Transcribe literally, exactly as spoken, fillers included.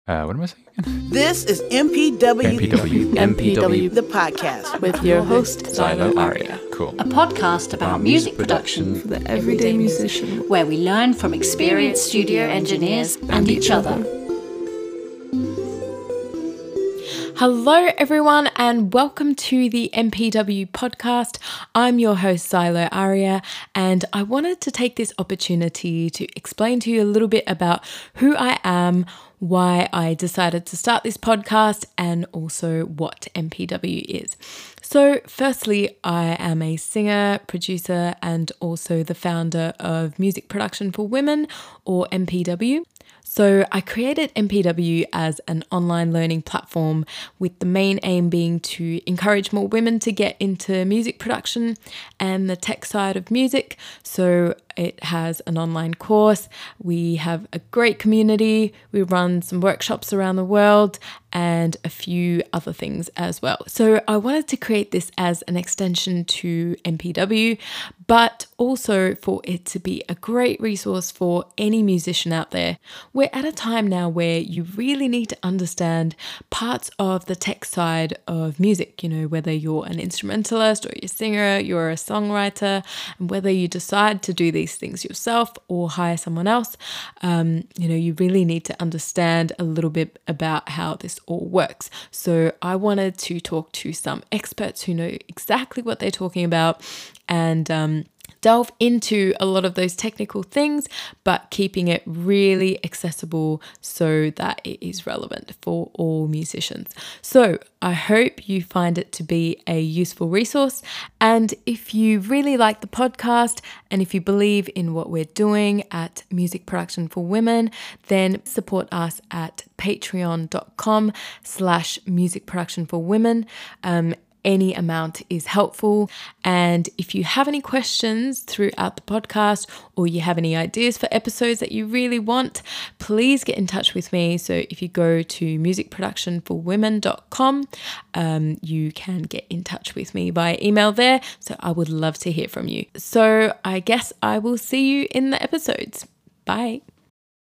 Uh, what am I saying again? This is M P W, M P W. M P W, the podcast, with your host, Xylo Aria. Cool. A podcast about music production For the everyday musician. where we learn from experienced studio engineers and each other. Hello, everyone, and welcome to the M P W podcast. I'm your host, Xylo Aria, and I wanted to take this opportunity to explain to you a little bit about who I am, why I decided to start this podcast, and also what M P W is. So firstly, I am a singer, producer, and also the founder of Music Production for Women, or M P W. So I created M P W as an online learning platform with the main aim being to encourage more women to get into music production and the tech side of music. So it has an online course. We have a great community. We run some workshops around the world and a few other things as well. So I wanted to create this as an extension to M P W, but also for it to be a great resource for any musician out there. We're at a time now where you really need to understand parts of the tech side of music, you know, whether you're an instrumentalist or you're a singer, you're a songwriter, and whether you decide to do these things yourself or hire someone else, um, you know, you really need to understand a little bit about how this all works. So I wanted to talk to some experts who know exactly what they're talking about and um, delve into a lot of those technical things, but keeping it really accessible so that it is relevant for all musicians. So I hope you find it to be a useful resource. And if you really like the podcast and if you believe in what we're doing at Music Production for Women, then support us at patreon.com slash music production for women. Um, Any amount is helpful. And if you have any questions throughout the podcast or you have any ideas for episodes that you really want, please get in touch with me. So if you go to music production for women dot com, um, you can get in touch with me by email there. So I would love to hear from you. So I guess I will see you in the episodes. Bye.